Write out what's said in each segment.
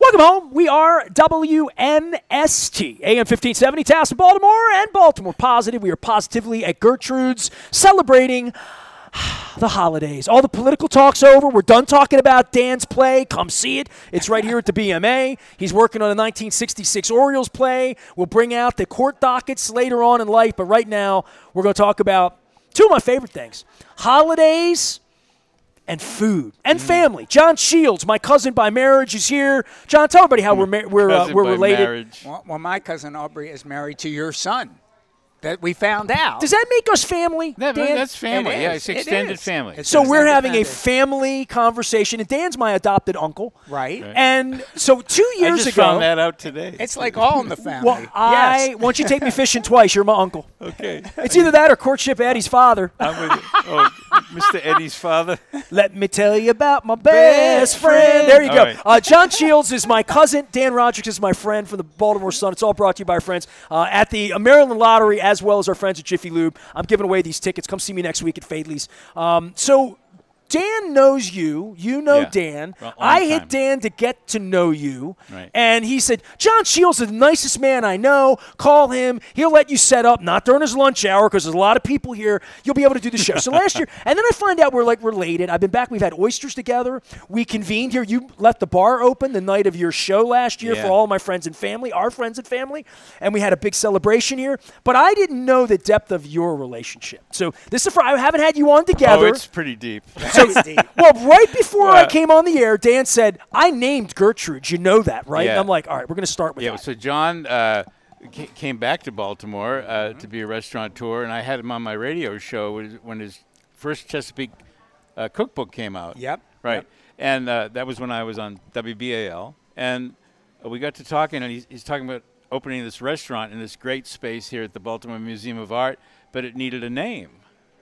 Welcome home. We are WNST, AM 1570, Taos, Baltimore, and Baltimore Positive. We are positively at Gertrude's celebrating the holidays. All the political talk's over. We're done talking about Dan's play. Come see it. It's right here at the BMA. He's working on a 1966 Orioles play. We'll bring out the court dockets later on in life, but right now we're going to talk about two of my favorite things, holidays and food and family. John Shields, my cousin by marriage, is here. John, tell everybody how we're related. Well, my cousin Aubrey is married to your son. That we found out. Does that make us family, Dan? That's family. It Yeah, is. it's extended family. It's So we're having a family. family conversation, and Dan's my adopted uncle. Right. And so 2 I years just ago, found that out today. It's like all in the family. well, yes. once you take me fishing twice, you're my uncle. Okay. It's either that or courtship Eddie's father. I'm with you. Oh, Mr. Eddie's father. Let me tell you about my best friend. There you All go. right. John Shields is my cousin. Dan Roderick is my friend from the Baltimore Sun. It's all brought to you by our friends at the Maryland Lottery, as well as our friends at Jiffy Lube. I'm giving away these tickets. Come see me next week at Fadley's. So Dan knows you. You know Yeah. Dan. Long I time. hit Dan to get to know you. Right. And he said, John Shields is the nicest man I know. Call him. He'll let you set up, not during his lunch hour because there's a lot of people here. You'll be able to do the show. So last year, and then I find out we're like related. I've been back. We've had oysters together. We convened here. You left the bar open the night of your show last year Yeah. for all my friends and family, our friends and family. And we had a big celebration here. But I didn't know the depth of your relationship. So this is I haven't had you on together. Oh, it's pretty deep. Well, right before I Well- came on the air, Dan said, I named Gertrude. You know that, right? Yeah. And I'm like, all right, we're going to start with Yeah, that. so John came back to Baltimore to be a restaurateur, and I had him on my radio show when his first Chesapeake cookbook came out. Yep. Right. Yep. And that was when I was on WBAL. And we got to talking, and he's talking about opening this restaurant in this great space here at the Baltimore Museum of Art, but it needed a name.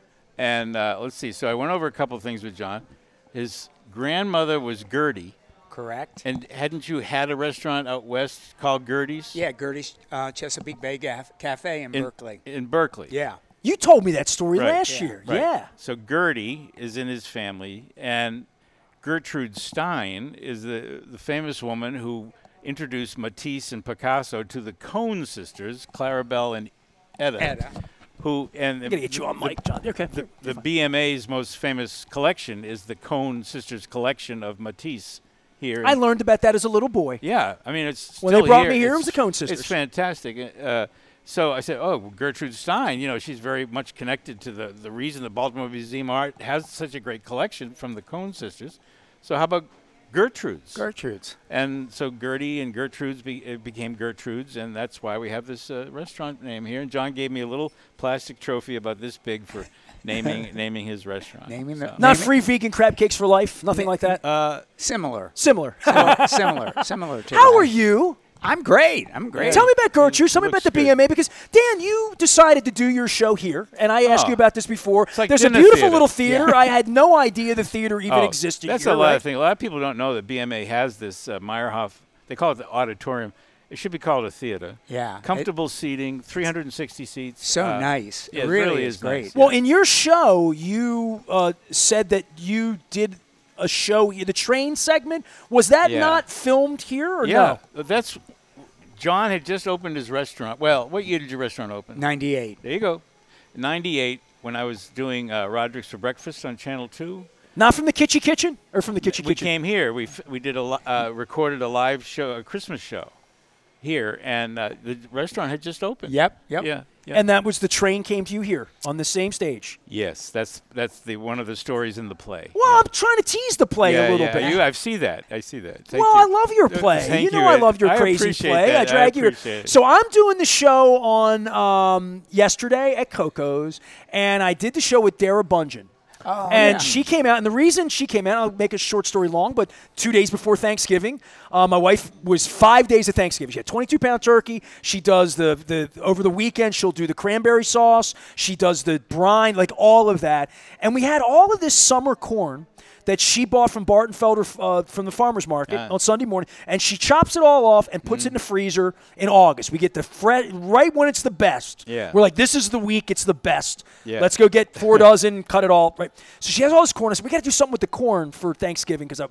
And let's see. So I went over a couple of things with John. His grandmother was Gertie. Correct. And hadn't you had a restaurant out west called Gertie's? Yeah, Gertie's Chesapeake Bay Cafe in Berkeley. In Berkeley. Yeah. You told me that story Right. last Yeah. year. Right. Yeah. So Gertie is in his family, and Gertrude Stein is the famous woman who introduced Matisse and Picasso to the Cohn sisters, Clarabelle and Etta. Who and I'm going to get you on mic, John. Okay. the BMA's most famous collection is the Cohn sisters collection of Matisse here. I learned about that as a little boy. Yeah, I mean it's When they still brought here. me here, it It's- was the Cohn sisters. It's fantastic. So I said, oh, Gertrude Stein, she's very much connected to the reason the Baltimore Museum of Art has such a great collection from the Cohn sisters. So how about Gertrude's? Gertrude's. And so Gertie and Gertrude's became Gertrude's, and that's why we have this restaurant name here. And John gave me a little plastic trophy about this big for naming his restaurant. Naming the- So- Not free vegan crab cakes for life. Nothing like that. Similar. Similar. Similar to How that. are you? I'm great. I'm great. Tell me about Gertrude. Tell me about Looks the good. BMA because Dan, you decided to do your show here, and I asked Oh. you about this before. like There's a dinner beautiful theater. little theater. I had no idea the theater even existed. That's here, a lot right? of things. A lot of people don't know that BMA has this Meyerhoff. They call it the auditorium. It should be called a theater. Yeah. Comfortable seating, 360 seats. So nice. Yeah, It really is great. nice. Well, in your show, you said that you did a show, the train segment. Was that Yeah. not filmed here or yeah, no? that's. John had just opened his restaurant. Well, what year did your restaurant open? 98. There you go. 98, when I was doing Roderick's for Breakfast on Channel 2. Not from the Kitschy Kitchen or from the Kitschy We Kitchen? came here. We did recorded a live show, a Christmas show here, and the restaurant had just opened. Yep. Yeah. And that was the train came to you here on the same stage. Yes, that's the one of the stories in the play. Well, I'm trying to tease the play a little bit. I see that. Thank well, you. I love your play. Thank you know I love your I crazy appreciate play. that. I drag you. appreciate it. So I'm doing the show on yesterday at Coco's, and I did the show with Dara Bungeon. And she came out, and the reason she came out, I'll make a short story long, but 2 days before Thanksgiving, my wife was 5 days of Thanksgiving. She had 22-pound turkey. She does the over the weekend, she'll do the cranberry sauce. She does the brine, like all of that. And we had all of this summer corn that she bought from Barton Felder from the farmer's market on Sunday morning, and she chops it all off and puts it in the freezer in August. We get the right when it's the best. Yeah. We're like, this is the week it's the best. Yeah. Let's go get 4 dozen, cut it all. Right. So she has all this corn. I said, we got to do something with the corn for Thanksgiving because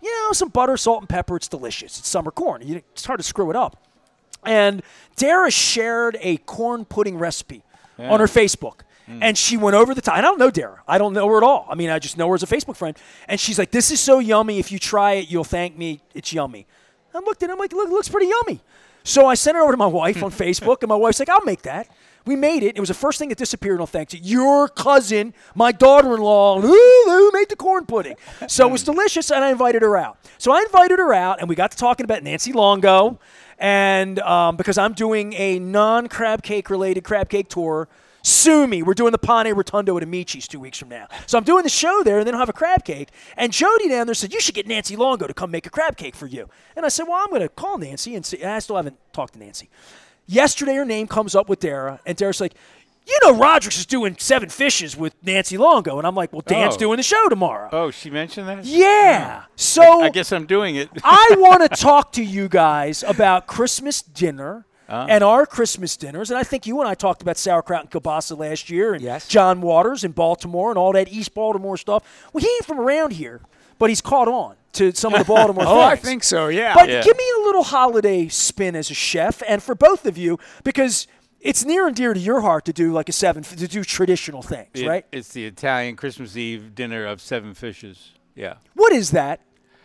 some butter, salt, and pepper. It's delicious. It's summer corn. It's hard to screw it up. And Dara shared a corn pudding recipe on her Facebook. And she went over the top. And I don't know Dara. I don't know her at all. I mean, I just know her as a Facebook friend. And she's like, this is so yummy. If you try it, you'll thank me. It's yummy. I looked at it. I'm like, look, it looks pretty yummy. So I sent it over to my wife on Facebook, and my wife's like, I'll make that. We made it. It was the first thing that disappeared on Thanksgiving. Your cousin, my daughter-in-law, who made the corn pudding. So it was delicious, and I invited her out. So I invited her out, and we got to talking about Nancy Longo, and because I'm doing a non-crab cake-related crab cake tour. Sue me. We're doing the Pane Rotundo at Amici's 2 weeks from now. So I'm doing the show there, and then I'll have a crab cake. And Jody down there said, you should get Nancy Longo to come make a crab cake for you. And I said, well, I'm going to call Nancy and see. And I still haven't talked to Nancy. Yesterday, her name comes up with Dara, and Dara's like, Roderick's is doing 7 Fishes with Nancy Longo. And I'm like, well, Dan's doing the show tomorrow. Oh, she mentioned that? Yeah. So I guess I'm doing it. I want to talk to you guys about Christmas dinner. And our Christmas dinners, and I think you and I talked about sauerkraut and kielbasa last year, and John Waters in Baltimore and all that East Baltimore stuff. Well, he ain't from around here, but he's caught on to some of the Baltimore things. I think so, yeah. But give me a little holiday spin as a chef, and for both of you, because it's near and dear to your heart to do like to do traditional things, right? It's the Italian Christmas Eve dinner of 7 fishes. Yeah. What is that?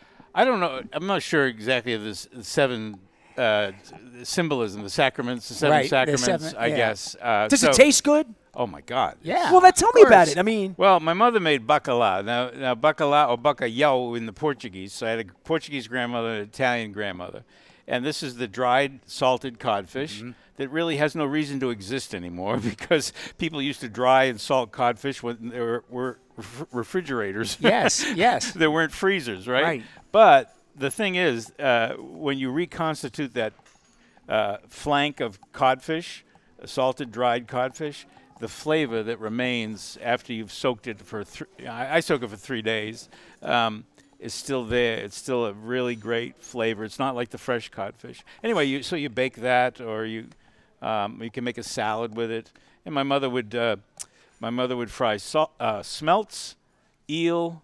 I don't know. I'm not sure exactly of this 7 symbolism, the sacraments, the 7 sacraments, I guess. Does it taste good? Oh, my God. Yeah. Well, then tell me about it. I mean. Well, my mother made bacalhau. Now bacalhau or bacalhau in the Portuguese. So I had a Portuguese grandmother and an Italian grandmother. And this is the dried, salted codfish that really has no reason to exist anymore because people used to dry and salt codfish when there were refrigerators. Yes. There weren't freezers, right? Right. But the thing is, when you reconstitute that flank of codfish, salted, dried codfish, the flavor that remains after you've soaked it for I soak it for 3 days, is still there. It's still a really great flavor. It's not like the fresh codfish. Anyway, so you bake that, or you can make a salad with it. And my mother would fry smelts, eel,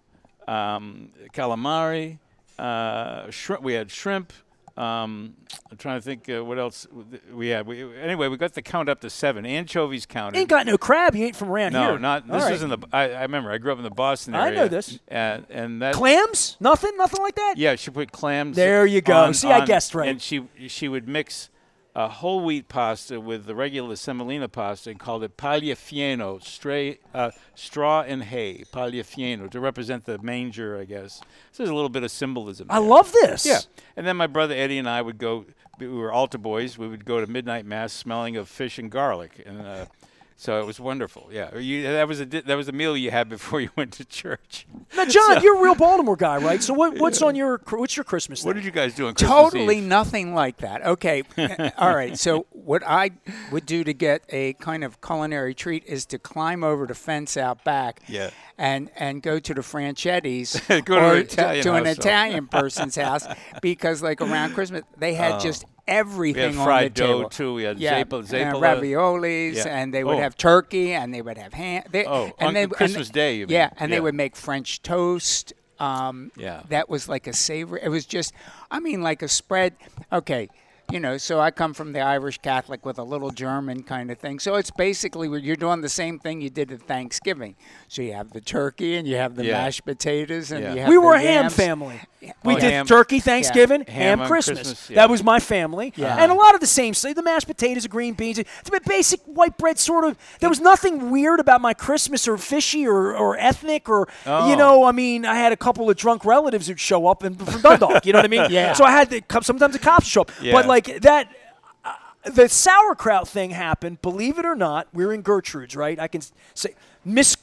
calamari. Shrimp. We had shrimp. I'm trying to think what else we had. Anyway, we got the count up to 7. Anchovies counted. Ain't got no crab. You ain't from around here. No, not this. Isn't the? I remember. I grew up in the Boston area. I know this. And that clams? Nothing like that. Yeah, she put clams. There you go. See, I guessed right. And she would mix a whole wheat pasta with the regular semolina pasta and called it pagliafieno, straw and hay, pagliafieno, to represent the manger, I guess. So there's a little bit of symbolism there. I love this. Yeah. And then my brother Eddie and I would go, we were altar boys, we would go to midnight mass smelling of fish and garlic. And so it was wonderful. Yeah. That was a meal you had before you went to church. Now, John, you're a real Baltimore guy, right? So what's your Christmas thing? What did you guys do on Christmas Totally Eve? Nothing like that. Okay. All right. So what I would do to get a kind of culinary treat is to climb over the fence out back and go to the Franchetti's to an Italian person's house because like around Christmas they had just everything on the table. We had fried dough, too. We had zeppole. Raviolis, and they would have turkey, and they would have ham. On Christmas Day, you mean. Yeah, and they would make French toast. That was like a savory. It was just, like a spread. Okay. So I come from the Irish Catholic with a little German kind of thing. So it's basically you're doing the same thing you did at Thanksgiving. So you have the turkey and you have the mashed potatoes and you have we were a ham family. Yeah. We did turkey Thanksgiving, ham Christmas. That was my family. Yeah. And a lot of the same. The mashed potatoes, the green beans, the basic white bread sort of. There was nothing weird about my Christmas or fishy or ethnic or, I had a couple of drunk relatives who'd show up from Dundalk, you know what I mean? Yeah. So I had sometimes the cops would show up. Yeah. But like that, the sauerkraut thing happened, believe it or not, we were in Gertrude's, right? I can say Miss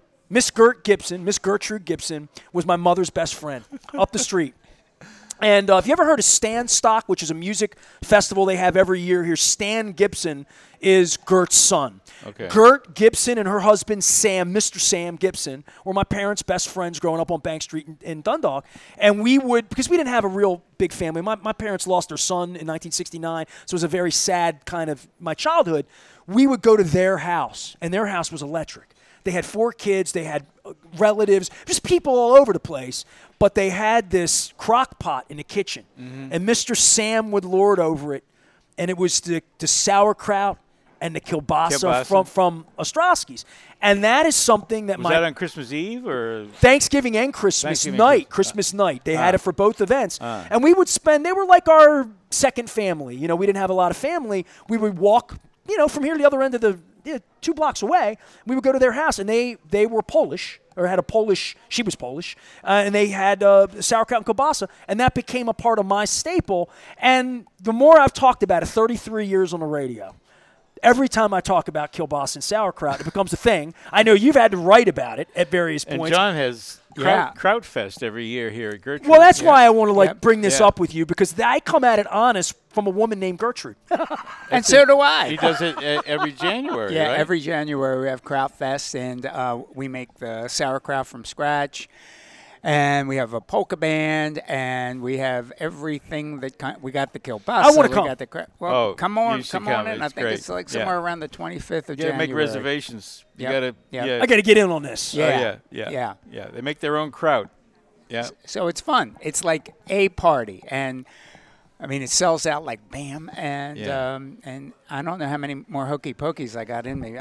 Gertrude Gibson was my mother's best friend up the street. And if you ever heard of Stanstock, which is a music festival they have every year here, Stan Gibson is Gert's son. Okay. Gert Gibson and her husband, Sam, Mr. Sam Gibson, were my parents' best friends growing up on Bank Street in Dundalk. And we would, because we didn't have a real big family, my parents lost their son in 1969, so it was a very sad kind of my childhood. We would go to their house, and their house was electric. They had 4 kids. They had relatives, just people all over the place. But they had this crock pot in the kitchen, and Mr. Sam would lord over it, and it was the sauerkraut and the kielbasa from Ostrowski's. And that is something that was that on Christmas Eve or Thanksgiving and Christmas night. Christmas night. They had it for both events. And we would spend, they were like our second family. You know, we didn't have a lot of family. We would walk, you know, from here to the other end of the 2 blocks away. We would go to their house, and they were Polish, or had a Polish, she was Polish, and they had sauerkraut and kielbasa, and that became a part of my staple. And the more I've talked about it, 33 years on the radio, every time I talk about kielbasa and sauerkraut, it becomes a thing. I know you've had to write about it at various points. And John has Kraut Fest every year here at Gertrude. Well, that's why I want to bring this up with you, because I come at it honest from a woman named Gertrude. And so do I. He does it every January, Yeah, right? every January we have Kraut Fest, and we make the sauerkraut from scratch. And we have a polka band, and we have everything that we got the kielbasa. I want to come. Come on in. I think great. it's like somewhere around the 25th of January. Yeah, make reservations. You gotta. I got to get in on this. Yeah. Yeah. They make their own kraut. Yeah. So it's fun. It's like a party, and I mean, it sells out like bam, and I don't know how many more hokey pokeys I got in me.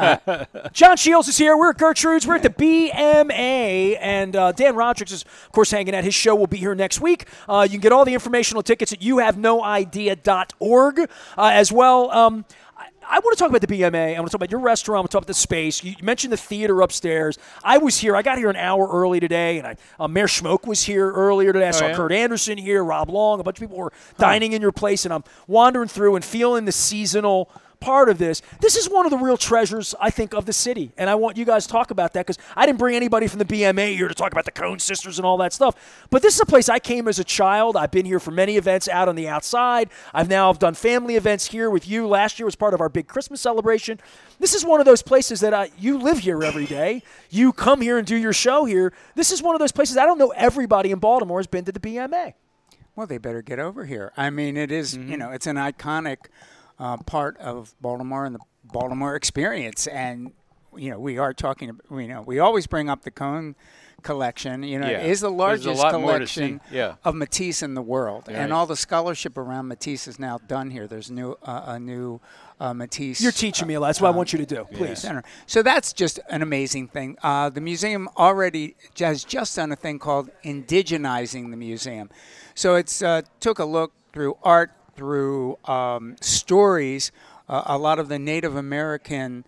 John Shields is here. We're at Gertrude's. We're at the BMA, and Dan Rodrigues is, of course, hanging out. His show will be here next week. You can get all the informational tickets at youhavenoidea.org as well. I want to talk about the BMA. I want to talk about your restaurant. I want to talk about the space. You mentioned the theater upstairs. I was here. I got here an hour early today, and Mayor Schmoke was here earlier today. I saw Kurt Anderson here, Rob Long. A bunch of people were dining in your place, and I'm wandering through and feeling the seasonal part of this. This is one of the real treasures, I think, of the city, and I want you guys to talk about that, because I didn't bring anybody from the BMA here to talk about the Cone Sisters and all that stuff, but this is a place I came as a child. I've been here for many events out on the outside. I've done family events here with you. Last year was part of our big Christmas celebration. This is one of those places that you live here every day. You come here and do your show here. This is one of those places I don't know everybody in Baltimore has been to the BMA. Well, they better get over here. I mean, it is, it's an iconic part of Baltimore and the Baltimore experience. And, we are talking, we always bring up the Cone collection. It is the largest collection of Matisse in the world. Right. And all the scholarship around Matisse is now done here. There's a new Matisse. You're teaching me a lot. That's what I want you to do, please. Center. So that's just an amazing thing. The museum already has just done a thing called indigenizing the museum. So it's took a look through art, through stories, a lot of the Native American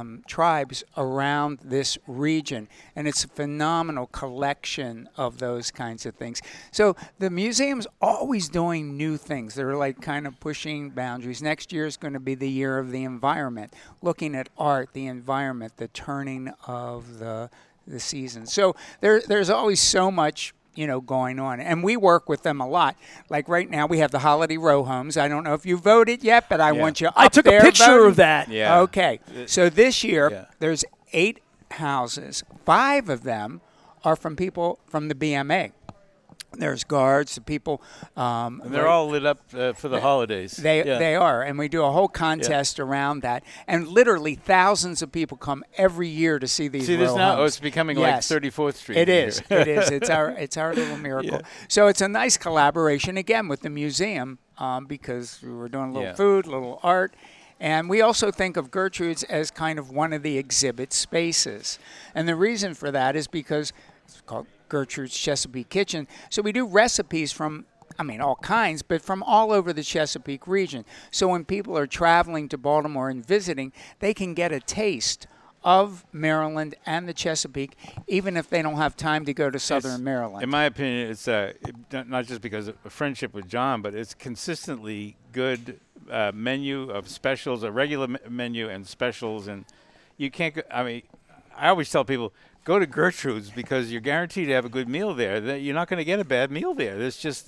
tribes around this region, and it's a phenomenal collection of those kinds of things. So the museum's always doing new things. They're like kind of pushing boundaries. Next year is going to be the year of the environment, looking at art, the environment, the turning of the seasons. So there's always so much going on. And we work with them a lot. Like right now, we have the Holiday Row homes. I don't know if you voted yet, but I want you up there. I took a picture voting. of that. Yeah. Okay. So this year, there's 8 houses. 5 of them are from people from the BMA. There's guards, the people. And they're all lit up for the holidays. They are, and we do a whole contest around that. And literally thousands of people come every year to see these. See this now? Oh, it's becoming like 34th Street. It is. It is. It's our little miracle. Yeah. So it's a nice collaboration again with the museum because we were doing a little food, a little art. And we also think of Gertrude's as kind of one of the exhibit spaces. And the reason for that is because it's called Gertrude's Chesapeake Kitchen. So we do recipes from, all kinds, but from all over the Chesapeake region. So when people are traveling to Baltimore and visiting, they can get a taste of Maryland and the Chesapeake, even if they don't have time to go to Southern Maryland. In my opinion, it's not just because of a friendship with John, but it's consistently good menu of specials, a regular menu and specials. And you can't go, I always tell people, go to Gertrude's because you're guaranteed to have a good meal there. You're not going to get a bad meal there. There's just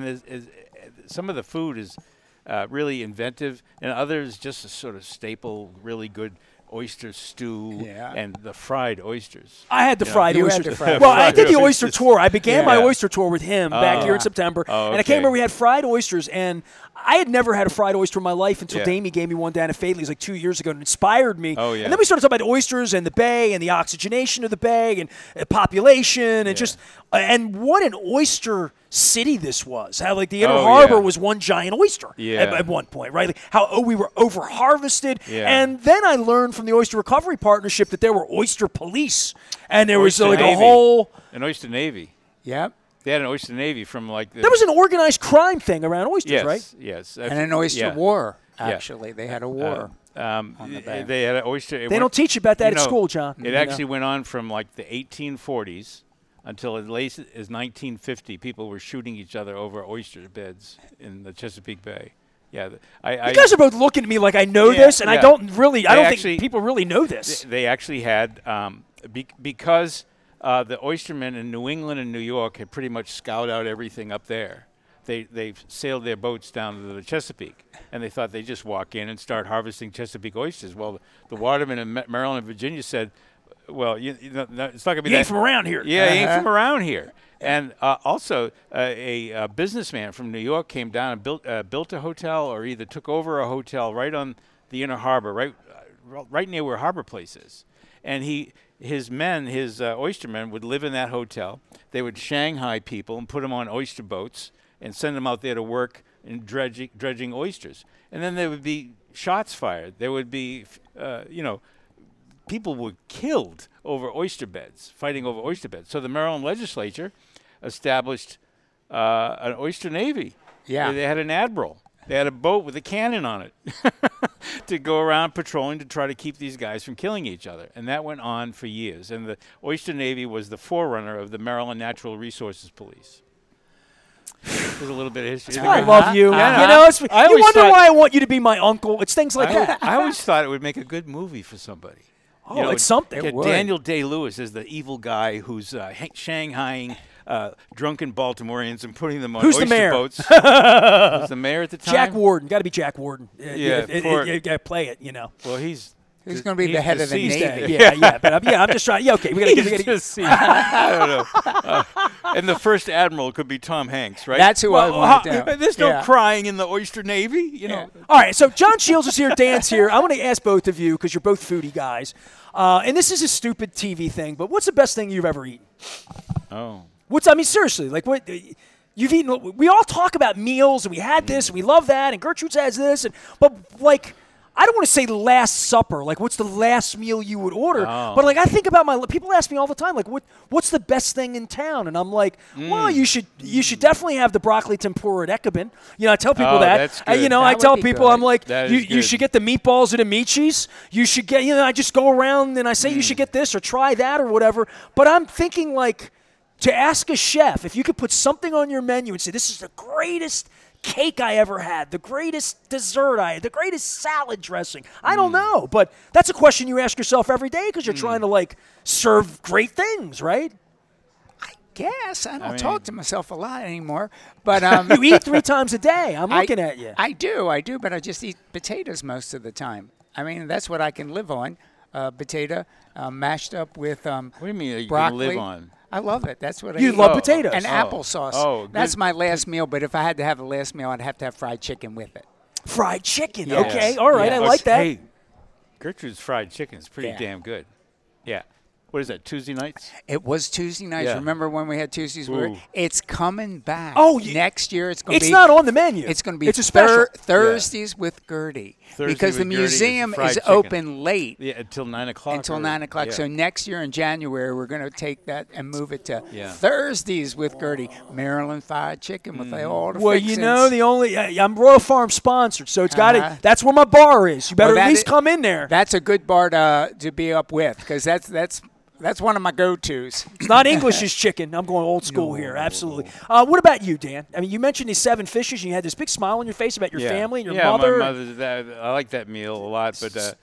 some of the food is really inventive, and others just a sort of staple, really good oyster stew and the fried oysters. I had the fried oysters. The fried well, I did the oyster tour. I began my oyster tour with him back here in September. Okay. And I came where we had fried oysters. And I had never had a fried oyster in my life until Damie gave me one down at Fadley's like 2 years ago and inspired me. Oh, yeah. And then we started talking about oysters and the bay and the oxygenation of the bay and population and just and what an oyster city this was. How like the Inner Harbor was one giant oyster at one point, right? Like how we were over harvested. Yeah. And then I learned from the Oyster Recovery Partnership that there were oyster police and there was like Navy. a whole An oyster navy. Yep. They had an oyster navy from like there was an organized crime thing around oysters, right? Yes. And an oyster war. Actually, they had a war. On the bay. They had an oyster. They don't teach you about that at school, John. It actually went on from like the 1840s until as late as 1950. People were shooting each other over oyster beds in the Chesapeake Bay. Yeah, you guys are both looking at me like I know this, and I don't think people really know this. They actually had because the oystermen in New England and New York had pretty much scoured out everything up there. They sailed their boats down to the Chesapeake, and they thought they'd just walk in and start harvesting Chesapeake oysters. Well, the watermen in Maryland and Virginia said, well, it's not going to be You ain't from around here. Yeah, he ain't from around here. And also, a businessman from New York came down and built a hotel, or either took over a hotel right on the Inner Harbor, right near where Harbor Place is. And his oystermen would live in that hotel. They would Shanghai people and put them on oyster boats and send them out there to work in dredging oysters. And then there would be shots fired. There would be, people were killed over oyster beds, fighting over oyster beds. So the Maryland legislature established an oyster navy. Yeah. They had an admiral. They had a boat with a cannon on it to go around patrolling to try to keep these guys from killing each other. And that went on for years. And the Oyster Navy was the forerunner of the Maryland Natural Resources Police. There's a little bit of history. I love you. Yeah, you know, you wonder why I want you to be my uncle. It's things like that. I always thought it would make a good movie for somebody. Oh, it's something. Daniel Day-Lewis is the evil guy who's shanghaiing drunken Baltimoreans and putting them on oyster boats. Who's the mayor at the time? Jack Warden. Got to be Jack Warden. Yeah, you got to play it, you know. Well, he's going to be the head of the Navy. But I'm just trying. Yeah, okay. We got to get. I don't know. And the first admiral could be Tom Hanks, right? That's who I want to do. There's no crying in the Oyster Navy, you know. All right, so John Shields is here, Dan's here. I want to ask both of you because you're both foodie guys, and this is a stupid TV thing, but what's the best thing you've ever eaten? Oh. Seriously, like what you've eaten? We all talk about meals, and we had this, and we love that, and Gertrude has this, but like. I don't want to say Last Supper, like what's the last meal you would order, but like I think about people ask me all the time, like what's the best thing in town, and I'm like, well, you should definitely have the broccoli tempura at Ekabin. You know, I tell people that. That's good. I tell people, I'm like, you should get the meatballs at Amici's. You should get, I just go around and I say you should get this or try that or whatever. But I'm thinking like to ask a chef if you could put something on your menu and say this is the greatest cake I ever had, the greatest dessert I had, the greatest salad dressing. I don't know, but that's a question you ask yourself every day because you're trying to like serve great things, right? I guess I don't talk to myself a lot anymore, but you eat 3 times a day. I'm looking at you. I do, but I just eat potatoes most of the time. I mean, that's what I can live on. Potato mashed up with what do you mean you broccoli. can live on? I love it. That's what I You eat. love potatoes. And applesauce. Oh, that's my last meal, but if I had to have a last meal, I'd have to have fried chicken with it. Fried chicken. Yes. Okay. All right. I like that. Hey, Gertrude's fried chicken is pretty damn good. Yeah. What is that, Tuesday nights? It was Tuesday nights. Yeah. Remember when we had Tuesdays? Ooh. It's coming back. Oh, next year it's going to be. It's not on the menu. It's going to be it's a special. Thursdays with Gertie. Because the museum is open late. Yeah, until 9 o'clock. Until 9 o'clock. Yeah. So next year in January, we're going to take that and move it to Thursdays with Gertie. Maryland fried chicken with all the fixings. You know, I'm Royal Farm sponsored, so it's got to. That's where my bar is. You better at least come in there. That's a good bar to be up with because that's one of my go-tos. It's not English's chicken. I'm going old school here. Absolutely. What about you, Dan? I mean, you mentioned these 7 fishes, and you had this big smile on your face about your family and your mother. Yeah, my mother. I like that meal a lot, but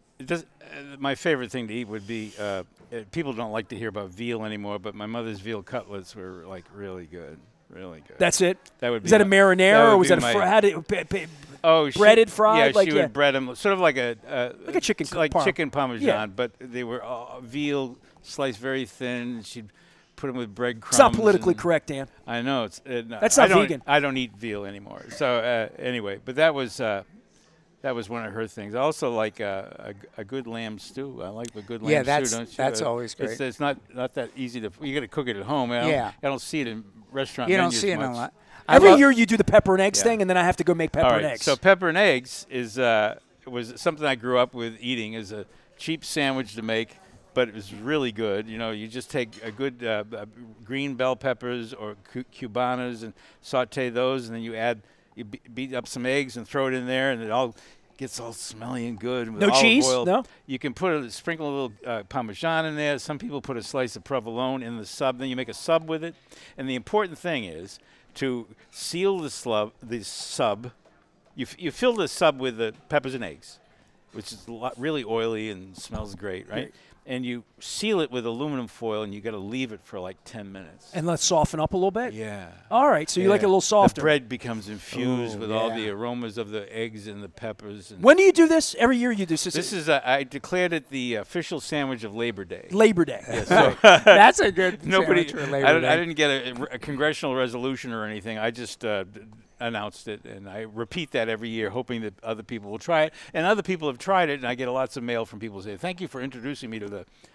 my favorite thing to eat would be. People don't like to hear about veal anymore, but my mother's veal cutlets were like really good, really good. That's it. That would be. Is that a marinara or was that a? breaded, fried? Yeah, she would bread them, sort of like a chicken chicken parmesan, Yeah. but they were veal sliced very thin. And she'd put them with breadcrumbs. It's not politically correct, Dan. I know That's not vegan. I don't eat veal anymore. So anyway, but that was one of her things. I also like a good lamb stew. I like a good lamb stew. Don't you? That's always great. It's not that easy to. You got to cook it at home. I don't see it in restaurant You don't menus see it much. a lot. Every year you do the pepper and eggs thing, and then I have to go make pepper and eggs. So pepper and eggs was something I grew up with eating as a cheap sandwich to make, but it was really good. You just take a good green bell peppers or cubanas and saute those, and then you beat up some eggs and throw it in there, and it all gets all smelly and good. With no olive cheese? oil. No? You can sprinkle a little Parmesan in there. Some people put a slice of provolone in the sub. Then you make a sub with it. And the important thing is to seal the sub. You fill the sub with the peppers and eggs, which is really oily and smells great, right? And you seal it with aluminum foil, and you got to leave it for like 10 minutes. And let's soften up a little bit? Yeah. All right, so you like it a little softer. The bread becomes infused with all the aromas of the eggs and the peppers. And when do you do this? Every year you do this? This is I declared it the official sandwich of Labor Day. Labor Day. Yeah, so that's a good sandwich for Labor Day. I didn't get a congressional resolution or anything. I just announced it, and I repeat that every year, hoping that other people will try it. And other people have tried it, and I get lots of mail from people saying, "Thank you for introducing me to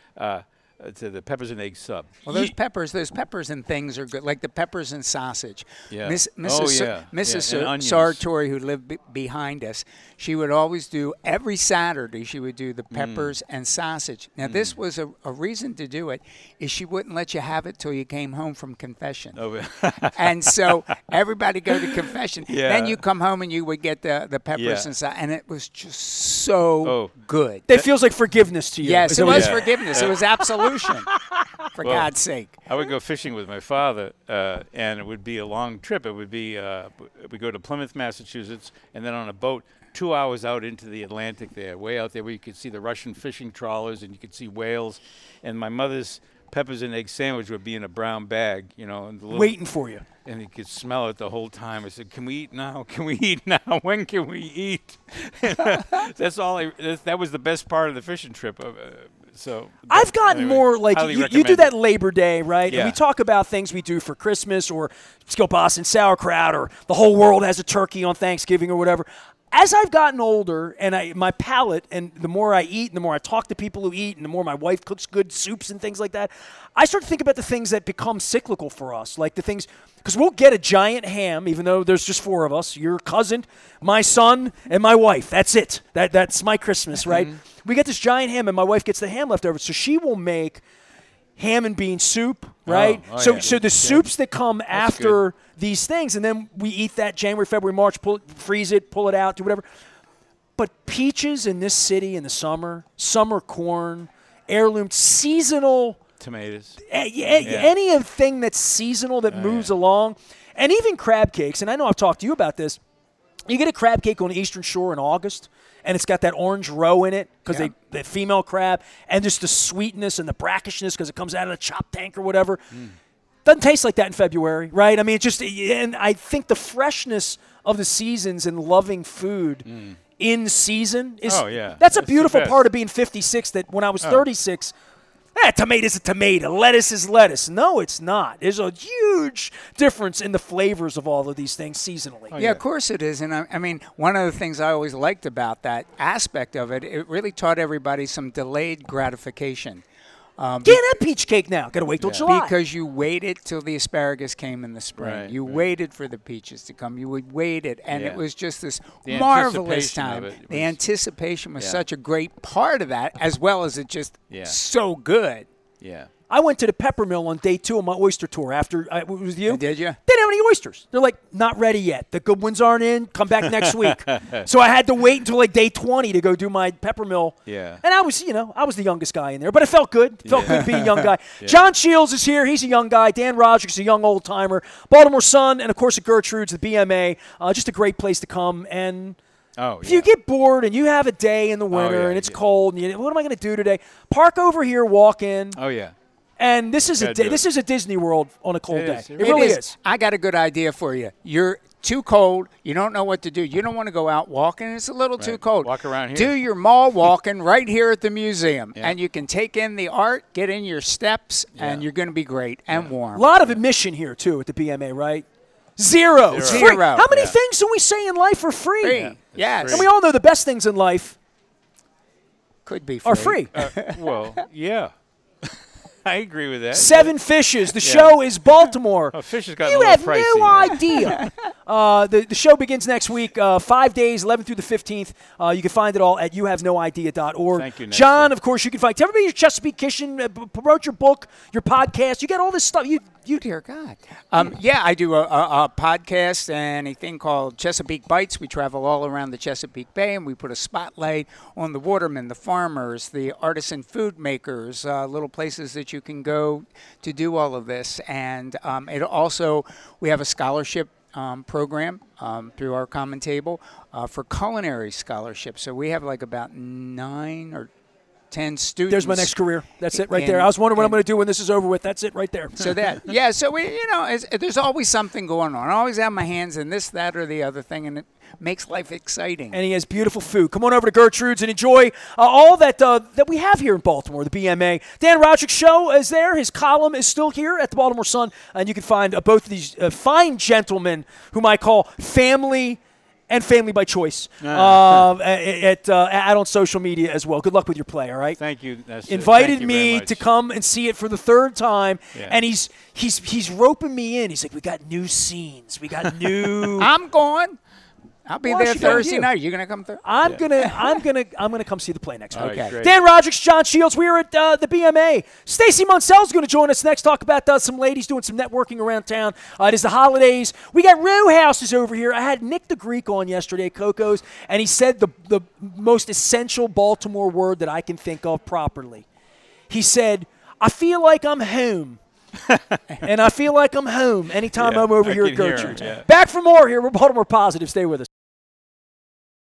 the peppers and egg sub." Well, those peppers and things are good, like the peppers and sausage. Yeah. Mrs. Sartori, who lived behind us, she would always do, every Saturday, she would do the peppers and sausage. Now, this was a reason to do it, is she wouldn't let you have it till you came home from confession. Oh, and so everybody go to confession. Yeah. Then you come home and you would get the peppers and sausage, and it was just so good. It feels like forgiveness to you. Yes, it was forgiveness. It was absolution, for God's sake. I would go fishing with my father, and it would be a long trip. It would be we go to Plymouth, Massachusetts, and then on a boat 2 hours out into the Atlantic there, way out there where you could see the Russian fishing trawlers and you could see whales. And my mother's peppers and egg sandwich would be in a brown bag, and waiting for you. And you could smell it the whole time. I said, "Can we eat now? Can we eat now? When can we eat?" That's all. That was the best part of the fishing trip. So I've gotten more like you do that Labor Day, right? Yeah. And we talk about things we do for Christmas, or let's go Boston sauerkraut, or the whole world has a turkey on Thanksgiving or whatever. As I've gotten older, and my palate, and the more I eat, and the more I talk to people who eat, and the more my wife cooks good soups and things like that, I start to think about the things that become cyclical for us, like the things, because we'll get a giant ham, even though there's just 4 of us, your cousin, my son, and my wife. That's it. That's my Christmas, right? We get this giant ham, and my wife gets the ham left over, so she will make ham and bean soup, right? So the soups that come after these things, and then we eat that January, February, March, freeze it, pull it out, do whatever. But peaches in this city in the summer corn, heirloom, seasonal tomatoes, anything that's seasonal that moves along, and even crab cakes. And I know I've talked to you about this. You get a crab cake on the Eastern Shore in August, and it's got that orange roe in it because the female crab, and just the sweetness and the brackishness because it comes out of the chop tank or whatever. Doesn't taste like that in February, right? I mean, and I think the freshness of the seasons and loving food in season is that's a beautiful part of being 56. That when I was 36. Tomato's a tomato, lettuce is lettuce. No, it's not. There's a huge difference in the flavors of all of these things seasonally. Yeah, of course it is. And I mean, one of the things I always liked about that aspect of it, it really taught everybody some delayed gratification. Can't have peach cake now. Got to wait till July. Because you waited till the asparagus came in the spring. Right, you waited for the peaches to come. You would wait it, and it was just this marvelous time. The anticipation was such a great part of that, as well as it just so good. Yeah. I went to the Pepper Mill on day 2 of my oyster tour after I was with you. Did you? They didn't have any oysters. They're like, not ready yet. The good ones aren't in. Come back next week. So I had to wait until like day 20 to go do my Pepper Mill. Yeah. And I was the youngest guy in there, but it felt good. It felt good to be a young guy. John Shields is here. He's a young guy. Dan Roderick is a young old timer. Baltimore Sun, and of course at Gertrude's, the BMA. Just a great place to come. And if you get bored and you have a day in the winter and it's cold, and what am I going to do today? Park over here, walk in. Oh, yeah. And this is a Disney World on a cold day. It really is. I got a good idea for you. You're too cold. You don't know what to do. You don't want to go out walking. It's a little too cold. Walk around here. Do your mall walking right here at the museum. Yeah. And you can take in the art, get in your steps, and you're going to be great and warm. A lot of admission here, too, at the BMA, right? Zero. It's free. How many things do we say in life are free? Free. Yes. And we all know the best things in life could be free. Are free. Well, yeah. I agree with that. 7 Fishes. The show is Baltimore. Fish has gotten you a little pricey. have no idea. The show begins next week, 5 days, 11th through the 15th. You can find it all at youhavenoidea.org. Thank you, John, of course, you can find. Tell everybody your Chesapeake Kitchen, promote your book, your podcast. You got all this stuff. You dear God. I do a podcast and a thing called Chesapeake Bites. We travel all around the Chesapeake Bay, and we put a spotlight on the watermen, the farmers, the artisan food makers, little places that you can go to do all of this. And it also, we have a scholarship program through our Common Table for culinary scholarship. So we have like about 9 or 10 students. There's my next career. That's it right there. I was wondering what I'm going to do when this is over with. That's it right there. So so we, there's always something going on. I always have my hands in this, that, or the other thing, and it makes life exciting. And he has beautiful food. Come on over to Gertrude's and enjoy all that we have here in Baltimore, the BMA. Dan Roderick's show is there. His column is still here at the Baltimore Sun, and you can find both of these fine gentlemen, whom I call family and family by choice, out on social media as well. Good luck with your play, all right? Thank you. Invited me to come and see it for the 3rd time, and he's roping me in. He's like, we got new scenes. We got new. I'm going. I'll be there Thursday night. You're gonna come Thursday? I'm gonna come see the play next week. Okay. Great. Dan Roderick's, John Shields. We are at the BMA. Stacey Munsell's going to join us next. Talk about some ladies doing some networking around town. It is the holidays. We got row houses over here. I had Nick the Greek on yesterday, Coco's, and he said the most essential Baltimore word that I can think of properly. He said, "I feel like I'm home." And I feel like I'm home anytime I'm over here at Gertrude's. Back for more here. We're Baltimore Positive. Stay with us.